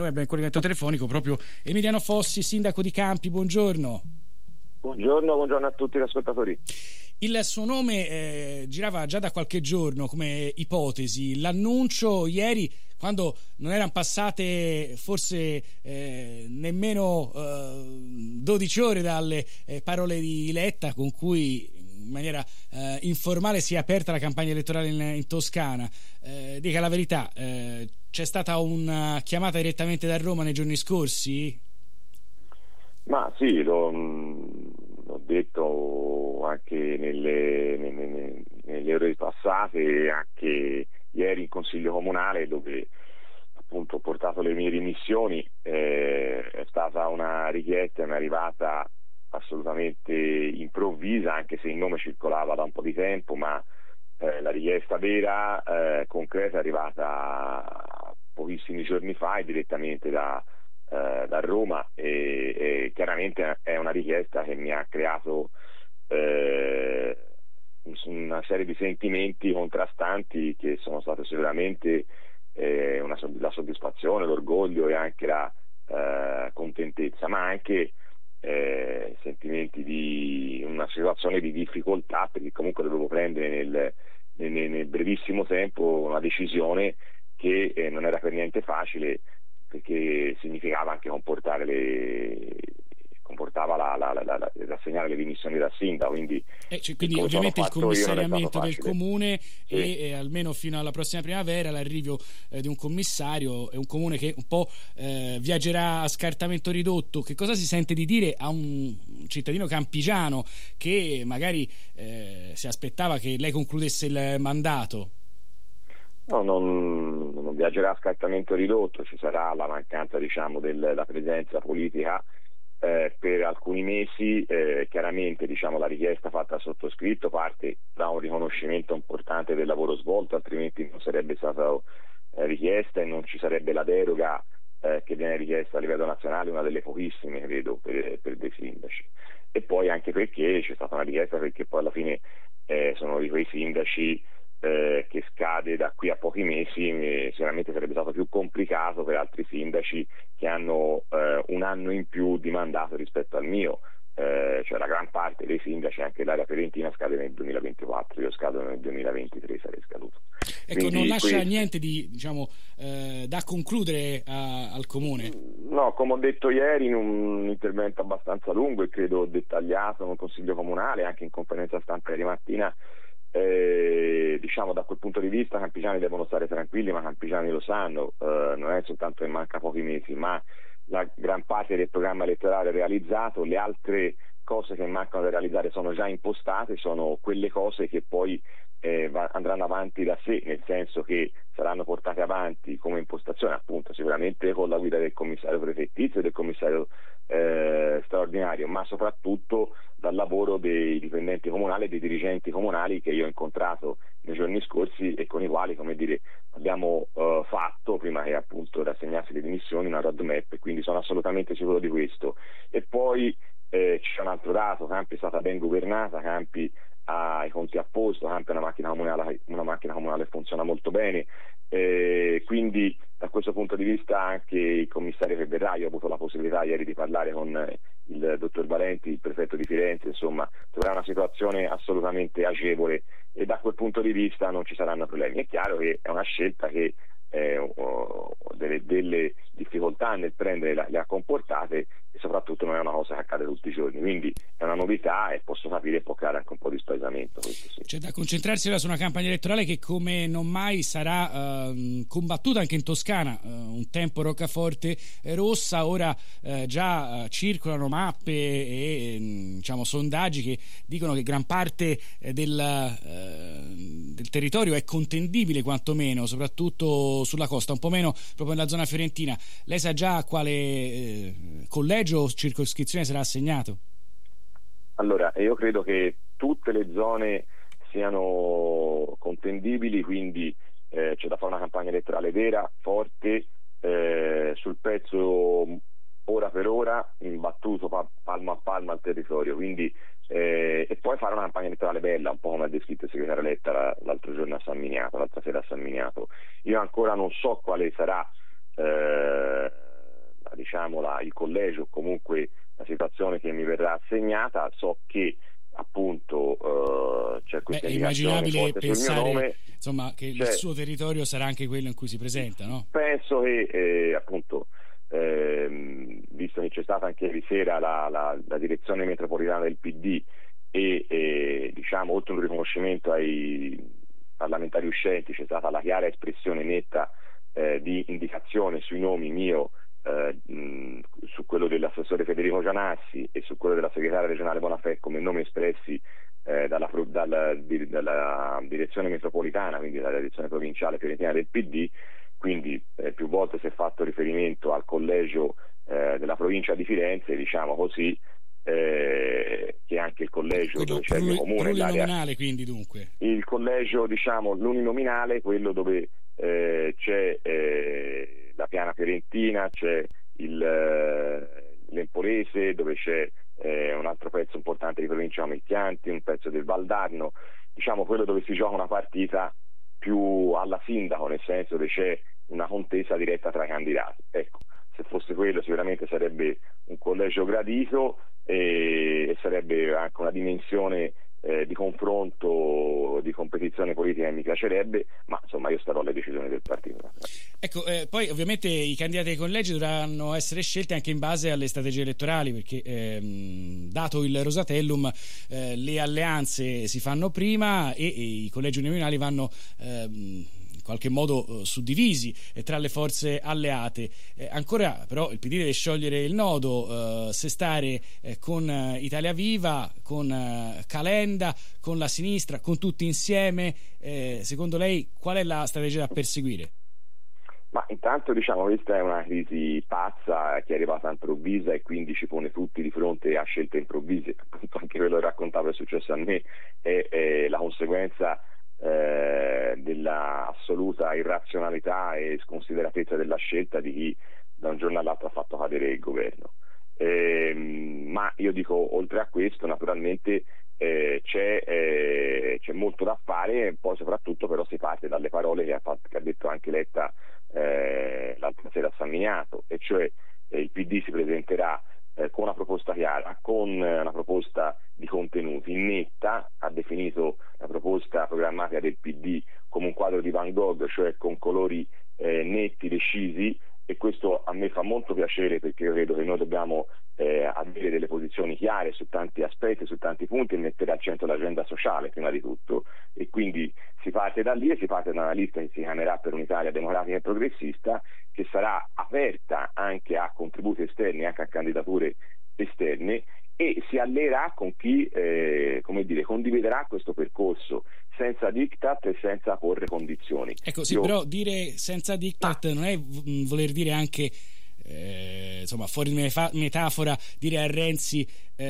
Abbiamo in collegamento telefonico proprio Emiliano Fossi, sindaco di Campi. Buongiorno. Buongiorno a tutti gli ascoltatori. Il suo nome girava già da qualche giorno come ipotesi. L'annuncio ieri, quando non erano passate forse nemmeno 12 ore dalle parole di Letta, con cui in maniera informale si è aperta la campagna elettorale in Toscana. Dica la verità, c'è stata una chiamata direttamente da Roma nei giorni scorsi? Ma sì, l'ho detto anche nelle ore passate, anche ieri in Consiglio Comunale, dove appunto ho portato le mie dimissioni. È stata una richiesta, mi è arrivata assolutamente improvvisa, anche se il nome circolava da un po' di tempo, ma la richiesta vera, concreta, è arrivata pochissimi giorni fa e direttamente da Roma, e chiaramente è una richiesta che mi ha creato una serie di sentimenti contrastanti, che sono state sicuramente la soddisfazione, l'orgoglio e anche la contentezza, ma anche sentimenti di una situazione di difficoltà, perché comunque dovevo prendere nel brevissimo tempo una decisione che non era per niente facile, perché significava anche rassegnare le dimissioni da sindaco, quindi ovviamente il commissariamento del comune, sì. E almeno fino alla prossima primavera l'arrivo di un commissario. È un comune che un po' viaggerà a scartamento ridotto. Che cosa si sente di dire a un cittadino campigiano che magari si aspettava che lei concludesse il mandato? No, non viaggerà a scartamento ridotto, ci sarà la mancanza, della presenza politica per alcuni mesi. Chiaramente, la richiesta fatta al sottoscritto parte da un riconoscimento importante del lavoro svolto, altrimenti non sarebbe stata richiesta e non ci sarebbe la deroga che viene richiesta a livello nazionale, una delle pochissime, credo, per dei sindaci. E poi anche perché c'è stata una richiesta, perché poi alla fine sono di quei sindaci che scade da qui a pochi mesi. Sicuramente sarebbe stato più complicato per altri sindaci che hanno un anno in più di mandato rispetto al mio, cioè la gran parte dei sindaci, anche l'area fiorentina, scade nel 2024, io scado nel 2023, sarei scaduto. Ecco, quindi, non lascia niente di da concludere al comune? No, come ho detto ieri in un intervento abbastanza lungo e credo dettagliato nel Consiglio Comunale, anche in conferenza stampa ieri mattina, da quel punto di vista campigiani devono stare tranquilli, ma campigiani lo sanno, non è soltanto che manca pochi mesi, ma la gran parte del programma elettorale è realizzato. Le altre cose che mancano da realizzare sono già impostate, sono quelle cose che poi andranno avanti da sé, nel senso che saranno portate avanti come impostazione, appunto, sicuramente con la guida del commissario prefettizio e del commissario straordinario, ma soprattutto dal lavoro dei dipendenti comunali e dei dirigenti comunali che io ho incontrato nei giorni scorsi e con i quali, abbiamo fatto, prima che appunto rassegnassi le dimissioni, una roadmap, e quindi sono assolutamente sicuro di questo. E poi c'è un altro dato: Campi è stata ben governata, Campi ha i conti a posto, Campi è una macchina comunale che funziona molto bene, quindi da questo punto di vista anche il commissario che verrà, io ho avuto la possibilità ieri di parlare con il dottor Valenti, il prefetto di Firenze, insomma troverà una situazione assolutamente agevole e da quel punto di vista non ci saranno problemi. È chiaro che è una scelta che delle difficoltà nel prendere le ha comportate, e soprattutto non è una cosa che accade tutti i giorni, quindi è una novità e posso capire che può creare anche un po' di spaesamento, questo sì. C'è da concentrarsi ora su una campagna elettorale che come non mai sarà combattuta anche in Toscana. Un tempo roccaforte rossa, ora già circolano mappe e sondaggi che dicono che gran parte del territorio è contendibile, quantomeno, soprattutto sulla costa, un po' meno proprio nella zona fiorentina. Lei sa già a quale collegio o circoscrizione sarà assegnato? Allora, io credo che tutte le zone siano contendibili, quindi c'è da fare una campagna elettorale vera, forte, sul pezzo ora per ora, imbattuto palmo a palmo al territorio, quindi e poi fare una campagna elettorale bella, un po' come ha descritto il segretario Letta l'altra sera a San Miniato. Io ancora non so quale sarà il collegio, comunque la situazione che mi verrà assegnata. So che appunto c'è questa è immaginabile pensare sul mio nome, insomma, che il suo territorio sarà anche quello in cui si presenta, no? Penso che appunto visto che c'è stata anche ieri sera la direzione metropolitana del PD e diciamo, oltre un riconoscimento ai parlamentari uscenti, c'è stata la chiara espressione netta di indicazione sui nomi mio, su quello dell'assessore Federico Gianassi e su quello della segretaria regionale Bonafè come nomi espressi dalla direzione metropolitana, quindi dalla direzione provinciale fiorentina del PD. Quindi più volte si è fatto riferimento al collegio della provincia di Firenze, diciamo così, che è anche il collegio dove c'è il mio comune, plurinominale, quindi dunque il collegio, diciamo, l'uninominale, quello dove c'è la piana fiorentina, c'è l'Empolese, dove c'è un altro pezzo importante di provincia Amelchianti, un pezzo del Valdarno, diciamo quello dove si gioca una partita più alla sindaco, nel senso che c'è una contesa diretta tra i candidati. Ecco, se fosse quello sicuramente sarebbe un collegio gradito e sarebbe anche una dimensione di confronto, di competizione politica che mi piacerebbe, ma insomma io starò alle decisioni del partito. Ecco, poi ovviamente i candidati ai collegi dovranno essere scelti anche in base alle strategie elettorali, perché dato il Rosatellum le alleanze si fanno prima e i collegi uninominali vanno in qualche modo suddivisi tra le forze alleate. Ancora però il PD deve sciogliere il nodo, se stare con Italia Viva, con Calenda, con la sinistra, con tutti insieme. Secondo lei qual è la strategia da perseguire? Ma intanto diciamo questa è una crisi pazza che è arrivata improvvisa e quindi ci pone tutti di fronte a scelte improvvise. Appunto anche quello che raccontavo è successo a me, è la conseguenza della assoluta irrazionalità e sconsideratezza della scelta di chi da un giorno all'altro ha fatto cadere il governo. Ma io dico, oltre a questo naturalmente c'è molto da fare, poi soprattutto però si parte dalle parole che ha detto anche Letta l'altra sera a San Miniato, e cioè il PD si presenterà con una proposta chiara, con una proposta di contenuti netta. Ha definito la proposta programmatica del PD come un quadro di Van Gogh, cioè con colori netti, decisi, e questo a me fa molto piacere, perché io credo che noi dobbiamo avere delle posizioni chiare su tanti aspetti, su tanti punti, e mettere al centro l'agenda sociale prima di tutto, e quindi si parte da lì e si parte da una lista che si chiamerà Per un'Italia democratica e progressista, che sarà aperta anche a contributi esterni, anche a candidature esterne, e si alleerà con chi condividerà questo percorso senza diktat e senza porre condizioni. Ecco, sì, però dire senza diktat non è voler dire anche insomma, fuori metafora, dire a Renzi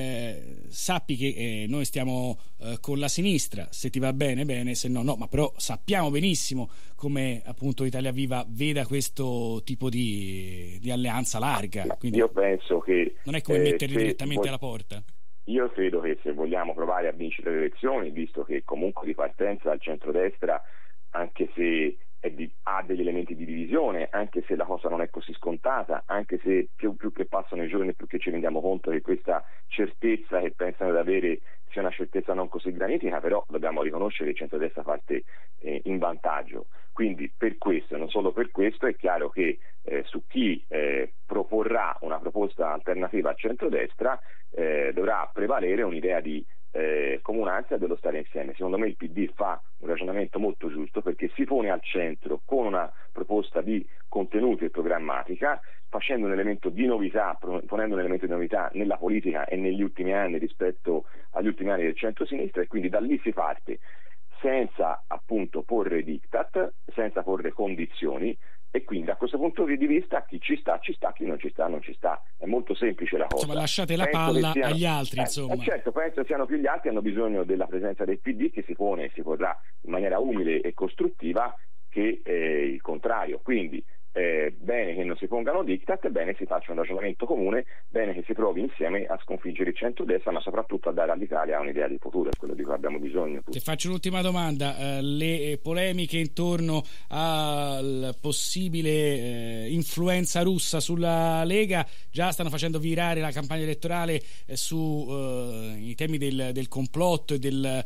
sappi che noi stiamo con la sinistra, se ti va bene bene, se no no, ma però sappiamo benissimo come appunto Italia Viva veda questo tipo di alleanza larga, quindi io penso che non è come metterli direttamente alla porta. Io credo che se vogliamo provare a vincere le elezioni, visto che comunque di partenza al centrodestra, anche se ha degli elementi di divisione, anche se la cosa non è così scontata, anche se più che passano i giorni più che ci rendiamo conto che questa certezza che pensano di avere sia una certezza non così granitica, però dobbiamo riconoscere che il centrodestra parte in vantaggio. Quindi per questo e non solo per questo è chiaro che su chi proporrà una proposta alternativa al centrodestra dovrà prevalere un'idea di comunanza dello stare insieme. Secondo me il PD fa un ragionamento molto giusto, perché si pone al centro con una proposta di contenuti e programmatica, facendo un elemento di novità, ponendo un elemento di novità nella politica e negli ultimi anni rispetto agli ultimi anni del centro-sinistra, e quindi da lì si parte senza appunto porre diktat, senza porre condizioni, e quindi da questo punto di vista chi ci sta, chi non ci sta, non ci sta. È molto semplice la cosa. Insomma, lasciate la palla agli altri, insomma. Certo, penso siano più gli altri, hanno bisogno della presenza del PD, che si pone e si porrà in maniera umile e costruttiva, che il contrario. Quindi bene che non si pongano diktat, bene si faccia un ragionamento comune, bene che si provi insieme a sconfiggere il centrodestra, ma soprattutto a dare all'Italia un'idea di futuro, è quello di cui abbiamo bisogno. Ti faccio un'ultima domanda, le polemiche intorno al possibile influenza russa sulla Lega già stanno facendo virare la campagna elettorale sui temi del complotto e del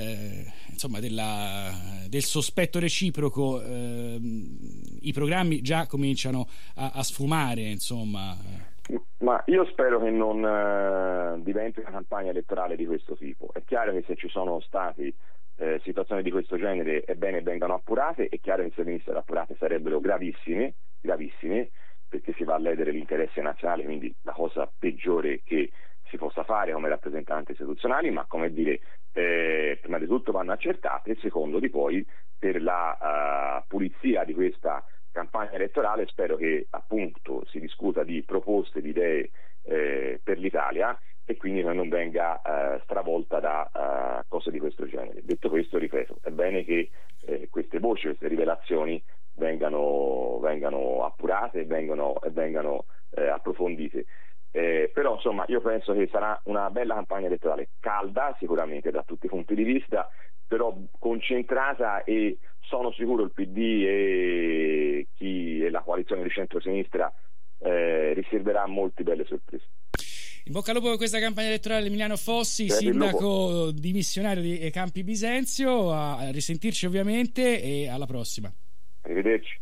sospetto reciproco. I programmi già cominciano a sfumare, insomma. Ma io spero che non diventi una campagna elettorale di questo tipo. È chiaro che se ci sono stati situazioni di questo genere è bene vengano appurate, è chiaro che se venissero appurate sarebbero gravissime, perché si va a ledere l'interesse nazionale, quindi la cosa peggiore che si possa fare come rappresentanti istituzionali, ma come dire, prima di tutto vanno accertate e secondo di poi per la pulizia di questa campagna elettorale spero che appunto si discuta di proposte, di idee per l'Italia e quindi non venga stravolta da cose di questo genere. Detto questo, ripeto, è bene che queste voci, queste rivelazioni vengano appurate e vengano approfondite. Però insomma io penso che sarà una bella campagna elettorale, calda sicuramente da tutti i punti di vista, però concentrata, e sono sicuro il PD e la coalizione di centrosinistra riserverà molti belle sorprese. In bocca al lupo per questa campagna elettorale. Emiliano Fossi, sindaco dimissionario di Campi Bisenzio, a risentirci ovviamente e alla prossima. Arrivederci.